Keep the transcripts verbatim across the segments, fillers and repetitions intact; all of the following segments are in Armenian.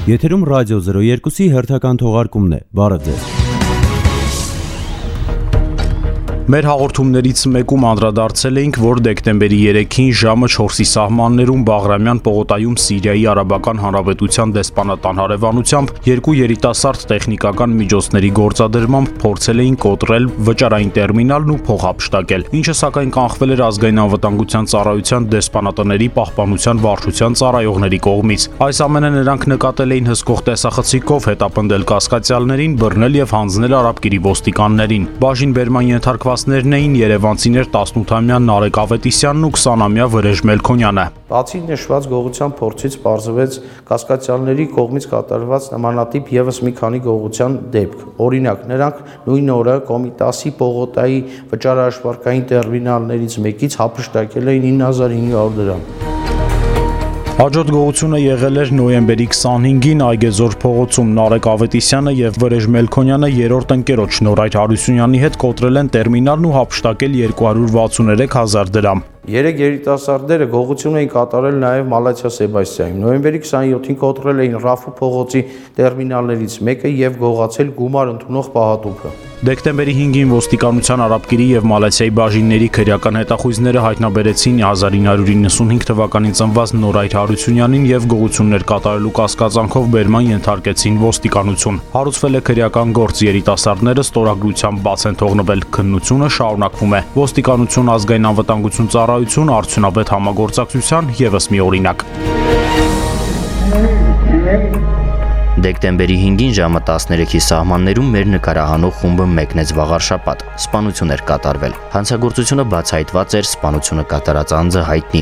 Եթերում ռադիո զրո երկուսի հերթական թողարկումն է, բարը ձեզ։ Մեր հաղորդումներից մեկում անդրադարձել էինք, որ դեկտեմբերի երեքին ժամը չորսի սահմաններում Բաղրամյան պողոտայում Սիրիայի Արաբական Հանրապետության դեսպանատան հարևանությամբ երկու երիտասարդ տեխնիկական միջոցների գործադրմամբ փորձել էին կոտրել վճարային տերմինալն ու փոխհափշտակել, ինչը սակայն կանխվել էր ազգային անվտանգության ծառայության դեսպանատների պահպանության վարչության ծառայողների կողմից։ Այս ամենը նրանք նկատել էին հսկող տեսախցիկով հետապնդել կասկածյալներին, բռնել եւ հանձնել արաբկիրի ոստիկաններին։ Բաժին բերման ենթարկված էին երևանցիներ տասնութամյա Նարեկ Ավետիսյանն ու քսանամյա Վրեժ Մելքոնյանը։ Բացի նշված գողության փորձից պարզվեց կասկածյալների կողմից կատարված նմանատիպ եւս մի քանի գողության դեպք։ Օրինակ, նրանք նույն օրը Կոմիտասի Պողոտայի վճարաշվարկային տերմինալներից մեկից հափշտակել էին ինը հազար հինգ հարյուր դրամ։ Հաջորդ գողությունը եղել էր նոյեմբերի քսանհինգին Այգեզոր փողոցում Նարեկ Ավետիսյանը եւ Վրեժ Մելքոնյանը երրորդ ընկերոջ Նորայր Հարությունյանի հետ կոտրել են տերմինալն ու հափշտակել երկու հարյուր վաթսուներեք հազար դրամ։ Երեք երիտասարդները գողություն էին կատարել նաև Մալաթիա Սեբաստիայում։ Նոյեմբերի քսանյոթին կոտրել էին Ռաֆու փողոցի տերմինալներից մեկը եւ գողացել գումար ընդունող պահատուփը։ Դեկտեմբերի հինգին ոստիկանության արաբկիրի եւ Մալաթիայի բաժինների քրեական հետախույզները հայտնաբերեցին հազար ինը հարյուր իննսունհինգ թվականին ծնված Նորայր Հարությունյանին եւ գողություններ կատարելու կասկածանքով բերման ենթարկեցին ոստիկանություն։ Հարուցվել է քրեական գործ, երիտասարդները ստորագրությամբ բաց են թողնվել, քննությունը շարունակվում է։ Ոստիկանություն, ազգային անվտանգություն ծառայություն, արդյունավետ համագործակցության եւս մի օրինակ։ Դեկտեմբերի հինգին ժամը տասներեքի սահմաններում մեր նկարահանող խումբը մեկնեց վաղարշապատ, սպանություն էր կատարվել։ Հանցագործությունը բացահայտված էր, սպանությունը կատարած անձը հայտնի։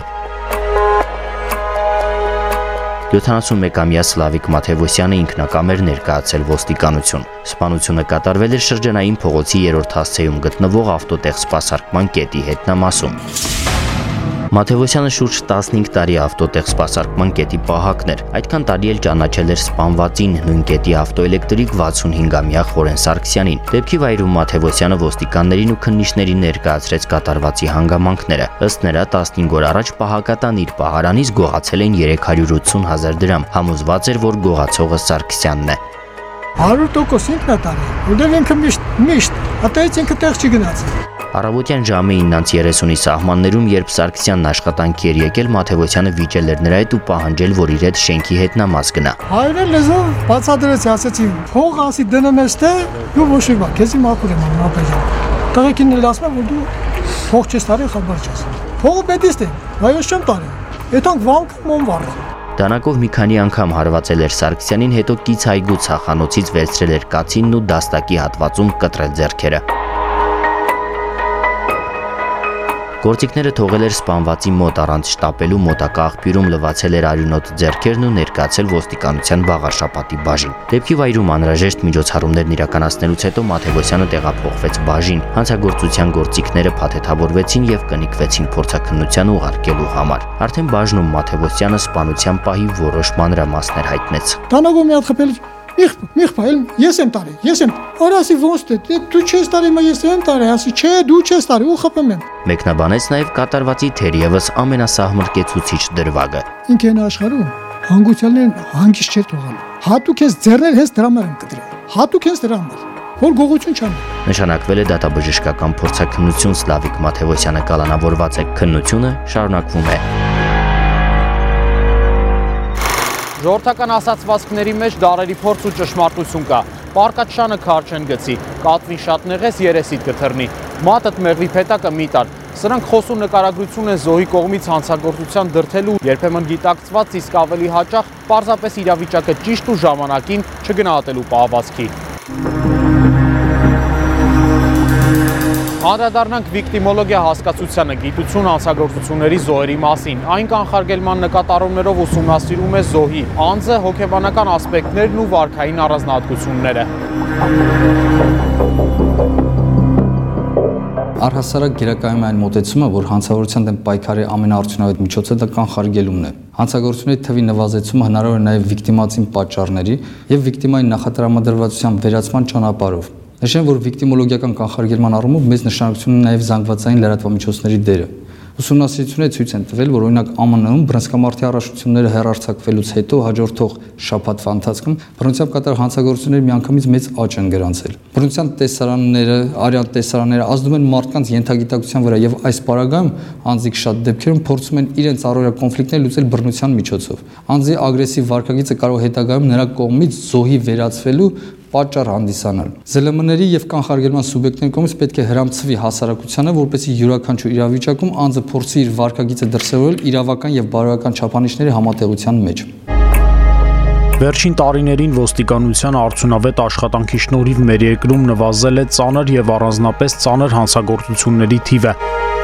յոթանասունմեկամյա Սլավիկ Մաթևոսյանը ինքնակամ էր ներկայացել ոստիկանություն։ Սպանությունը կատարվել էր շրջանային փողոցի երրորդ հասցեում գտնվող ավտոտեղ սպասարկման կետի հետնամասում։ Մաթևոսյանը շուրջ տասնհինգ տարի ավտոտեղ սպասարկման կետի պահակն էր, այդքան տարի էլ ճանաչել էր սպանվածին, նույն կետի ավտոէլեկտրիկ վաթսունհինգամյա Խորեն Սարգսյանին։ Դեպքի վայրում Մաթևոսյանը ոստիկաններին ու քննիչներին ներկայացրեց կատարվածի հանգամանքները։ Ըստ նրա տասնհինգ օր առաջ պահակատան իր պահարանից գողացել էին երեք հարյուր ութսուն հազար դրամ, համոզված էր, որ գողացողը Սարգսյանն է։ հարյուր տոկոս ինքն է տարի, որտեղ ինքը միշտ, միշտ, հատայից ինքը տեղ չի գնացել։ Առավոտյան ժամը իննից երեսունի սահմաններում, երբ Սարգսյանն աշխատանքի էր եկել, Մաթևոսյանը վիճել էր նրա հետ ու պահանջել, որ իր հետ շենքի հետնամաս գնա։ Հայրը լեզով բացատրեց, ասեցի, փող ասի դնում ես թե, դու ոչ մի բան, քեզի մաքուր եմ անում ապեջան։ Տղեկին էլ ասում եմ, որ դու փող չես տարի, խաբար չես։ Փողը պետք է, այո չեմ տարի։ Եթանք վանք մոմ վառ։ Դանակով մի քանի անգամ հարվածել էր Սարգսյանին, հետո կից այգու ցախանոցից վերցրել էր կացինն ու դաստակի հատվածում կտրել ձեռքերը։ Գործիքները թողել էր սպանվածի մոտ առանց շտապելու, մոտակա աղբյուրում լվացել էր արյունոտ ձեռքերն ու ներկայացել ոստիկանության վաղարշապատի բաժին։ Դեպքի վայրում անհրաժեշտ միջոցառումներն իրականացնելուց հետո Մաթևոսյանը տեղափոխվեց բաժին։ Հանցագործության գործիքները փաթեթավորվեցին եւ կնիկվեցին փորձաքննության ուղարկելու համար։ Արդեն բաժնում Մաթևոսյանը սպանության պահի որոշ մանրամասներ հայտնեց։ Դանակով մի հատ խփել Միխ, միխ, այլ ես եմ տարի, ես եմ։ Արասի ոնց է, դու չես տարի, մա ես եմ տարի, ասի, չէ, դու չես տարի, ու խփեմ եմ։ Մեկնաբանեց նաև կատարվածի թերևս ամենասահմռկեցուցիչ դրվագը։ Ինքն են աշխարհում հանգուցյալներն հանգիստ չէ թողան։ Հատուկ ես ձեռներ հես դրամեր են կտրել։ Հատուկ ես դրամեր, որ գողություն չան։ Նշանակվել է դատաբժշկական փորձաքննություն, Սլավիկ Մաթևոսյանը կալանավորված է, քննությունը շարունակվում է։ Ժողովրդական ասացվածքների մեջ դարերի փորձ ու ճշմարտություն կա։ Պարկաչանը քար չեն գցի, կատվին շատ նեղես երեսիդ կթռնի, մատդ մեղվի փետակը մի տար։ Սրանք խոսու նկարագրություն են զոհի կողմից հանցագործության դրդելու, երբեմն գիտակցված, իսկ ավելի հաճախ պարզապես իրավիճակը ճիշտ ու ժամանակին չգնահատելու պահվածքի։ Անդրադառնանք վիկտիմոլոգիա հասկացությանը, գիտություն հանցագործությունների զոհերի մասին։ Այն կանխարգելման նկատառումներով ուսումնասիրում է զոհի անձը, հոգեբանական ասպեկտներն ու վարքային առանձնահատկությունները։ Առհասարակ գերակայում է այն մոտեցումը, որ հանցավորության դեմ պայքարի ամենաարդյունավետ միջոցը դա կանխարգելումն է։ Հանցագործությունների թվի նվազեցումը հնարավոր է նաև վիկտիմացին պատճառների եւ վիկտիմայի նախատրամադրվածության վերացման ճանապարհով։ Նշեմ, որ վիկտիմոլոգիական կանխարգելման առումով մեծ նշանակություն ունի նաև զանգվածային լրատվամիջոցների դերը։ Ուսումնասիրությունները ցույց են տվել, որ օրինակ Է Մ Ն-ում բռնցքամարտի առաշությունները հեռարձակվելուց հետո հաջորդող շաբաթվա ընթացքում բռնությամբ կատարող հանցագործությունների միանգամից մեծ աճ են գրանցել։ Բռնության տեսարանները, արյան տեսարանները ազդում են մարդկանց ենթագիտակցության վրա եւ այս պարագայում անձիկ շատ դեպքերում փորձում են իրենց առօրյա կոնֆլիկտներ լուծել բռնության միջոցով։ Անձի ագրեսիվ վարքագիծը կարող է հետագայում նրա կողմից զոհի վերածվելու պատճառ հանդիսանալ։ Զել Եմ Ն-ների եւ կանխարգելման սուբյեկտների կողմից պետք է հրամցվի հասարակությանը, որպեսզի յուրաքանչյուր իրավիճակում անձը փորձի իր վարքագիծը դրսևորել իրավական եւ բարոյական չափանիշների համատեղության մեջ։ Վերջին տարիներին ոստիկանության արդյունավետ աշխատանքի շնորհիվ մեր երկրում նվազել է ծանր եւ առանձնապես ծանր հանցագործությունների թիվը։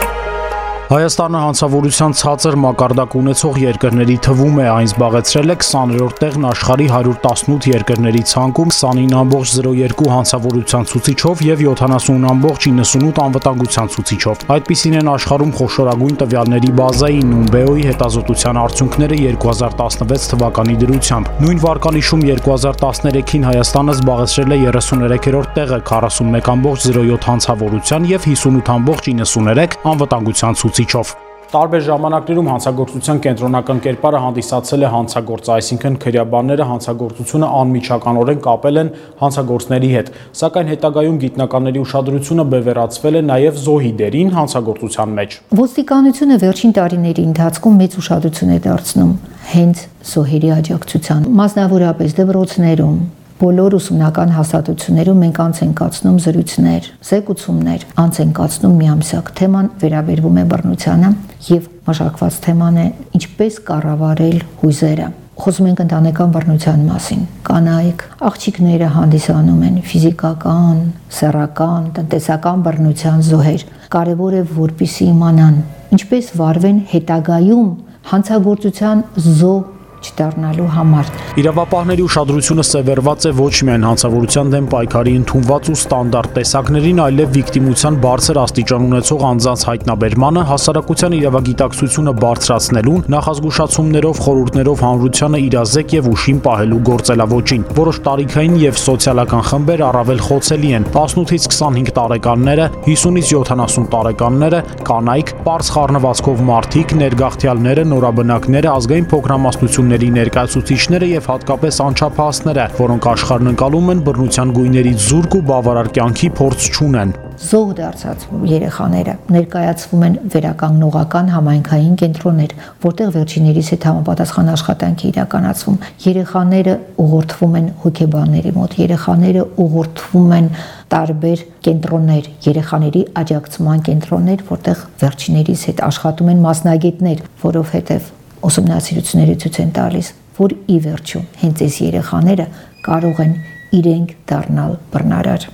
Հայաստանը հանցավորության ցածր մակարդակ ունեցող երկրների թվում է, այն զբաղեցրել է քսաներորդ տեղն աշխարհի հարյուր տասնութ երկրների ցանկում քսանինը բացի զրո երկու հանցավորության ցուցիչով եւ յոթանասուն բացի իննսունութ անվտանգության ցուցիչով։ Այդպիսին են աշխարհում խոշորագույն տվյալների բազայի Նումբեոյի հետազոտության արդյունքները երկու հազար տասնվեց թվականի դրությամբ։ Նույն վարկանիշում երկու հազար տասներեքին Հայաստանը զբաղեցրել է երեսուներեքերորդ տեղը քառասունմեկ բացի զրո յոթ հանցավորության եւ հիսունութ բացի իննսուներեք անվտանգության ցուցիչով։ Տարբեր ժամանակներում հանցագործության կենտրոնական կերպարը հանդիսացել է հանցագործը, այսինքն քրեաբանները հանցագործությունը անմիջականորեն կապել են հանցագործների հետ, սակայն հետագայում գիտնականների ուշադրությունը բևեռացվել է նաև զոհի դերին հանցագործության մեջ։ Ոստիկանությունը վերջին տարիների ընթացքում մեծ ուշադրություն է դարձնում հենց զոհերի աջակցության, մասնավորապես դպրոցներում, բոլոր ուսումնական հաստատություններում մենք անց ենք կացնում զրույցներ, զեկուցումներ, անց ենք կացնում միամսակ։ Թեման վերաբերվում է բռնությանը եւ մշակված թեման է ինչպես կառավարել հույզերը։ Խոսում ենք ընտանեկան բռնության մասին։ Կանայք, աղջիկները հանդիսանում են ֆիզիկական, սեռական, տնտեսական բռնության զոհեր։ Կարևոր է որպեսզի իմանան ինչպես վարվեն հետագայում հանցագործության զոհ չդառնալու համար։ Իրավապահների ուշադրությունը սևեռված է ոչ միայն հանցավորության դեմ պայքարի ընդունված ու ստանդարտ տեսակներին, այլև վիկտիմության բարձր աստիճան ունեցող անձանց հայտնաբերմանը, հասարակության իրավագիտակցությունը բարձրացնելուն, նախազգուշացումներով, խորհուրդներով հանրությանը իրազեկ եւ ուշին պահելու գործելավոճին։ Որոշ տարիքային եւ սոցիալական խմբեր առավել խոցելի են՝ տասնութից քսանհինգ տարեկանները, հիսունից յոթանասուն տարեկանները, կանայք, պարզ խառնվածքով մարդիկ, ներգաղթյալները, նորաբնակները, ազգային փոքրամասնությունները ներկայացուցիչները եւ հատկապես անչափահասները, որոնք աշխարհն ընկալում են բռնության գույներից զուրկ ու բավարար կյանքի փորձ չունեն։ Զոհ դարձած երեխաները ներկայացվում են վերականգնողական համայնքային կենտրոններ, որտեղ վերջիններիս հետ համապատասխան աշխատանք է իրականացվում։ Երեխաները ուղղորդվում են հոգեբանների մոտ, երեխաները ուղղորդվում են տարբեր կենտրոններ, երեխաների աջակցման կենտրոններ, որտեղ վերջիններիս հետ աշխատում են մասնագետներ, որովհետև ուսումնասիրությունները ցույց են տալիս, որ ի վերջո հենց այս երեխաները կարող են իրենք դառնալ բռնարար։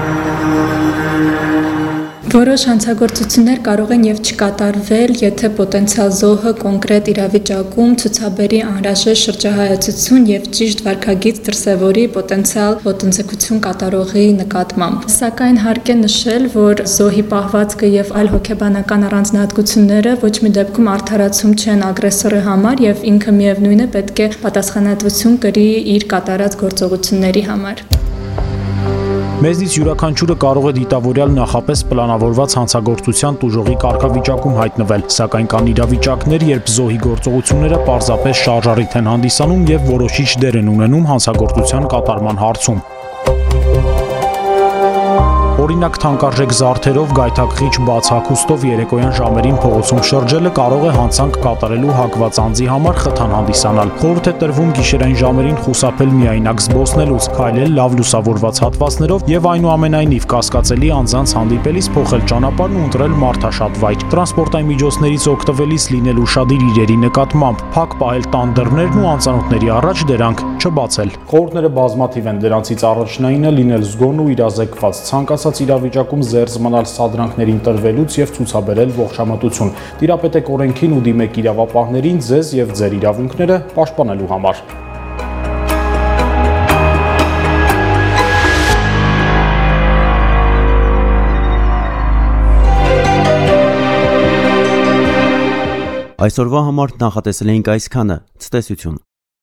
Որոշ հանցագործություններ կարող են եւ չկատարվել, եթե պոտենցիալ զոհը կոնկրետ իրավիճակում ցուցաբերի անհրաժեշտ շրջահայացություն եւ ճիշտ վարքագիծ դրսեւորի պոտենցիալ ոտնձգություն կատարողի նկատմամբ։ Սակայն հարկ է նշել, որ զոհի պահվածքը եւ այլ հոգեբանական առանձնահատկությունները ոչ մի դեպքում արդարացում չեն ագրեսորի համար եւ ինքը միևնույն է պետք է պատասխանատվություն կրի իր կատարած գործողությունների համար։ Մեզնից յուրաքանչյուրը կարող է դիտավորյալ նախապես պլանավորված հանցագործության տուժողի կարգավիճակում հայտնվել, սակայն կան իրավիճակներ, երբ զոհի գործողությունները պարզապես շարժառիթ են հանդիսանում եւ որոշիչ դեր են ունենում հանցագործության կատարման հարցում։ Օրինակ թանկարժեք զարդերով գայթակղիչ բաց հագուստով երեկոյան ժամերին փողոցում շրջելը կարող է հանցանք կատարելու հակված անձի համար խթան հանդիսանալ։ Խորհուրդ է տրվում գիշերային ժամերին խուսափել միայնակ զբոսնելուց, քայլել լավ լուսավորված հատվածներով եւ այնուամենայնիվ կասկածելի անձանց հանդիպելիս փոխել ճանապարհն ու ընտրել մարդաշատ վայր։ Տրանսպորտային միջոցներից օգտվելիս լինել ուշադիր իրերի նկատմամբ, փակ պահել տան դռներն ու անծանոթների առաջ դրանք չբացել։ Խորհուրդները բազմաթիվ են, դրանցից առաջնայինը լինել զգոն ու իրազեկված, ցանկացած իրավիճակում զերծ մնալ սադրանքներին տրվելուց եւ ցուցաբերել ողջամտություն։ Տիրապետեք օրենքին ու դիմեք իրավապահներին ձեզ եւ ձեր իրավունքները պաշտպանելու համար։ Այսօրվա համար նախատեսել էինք այսքանը։ Ցտեսություն։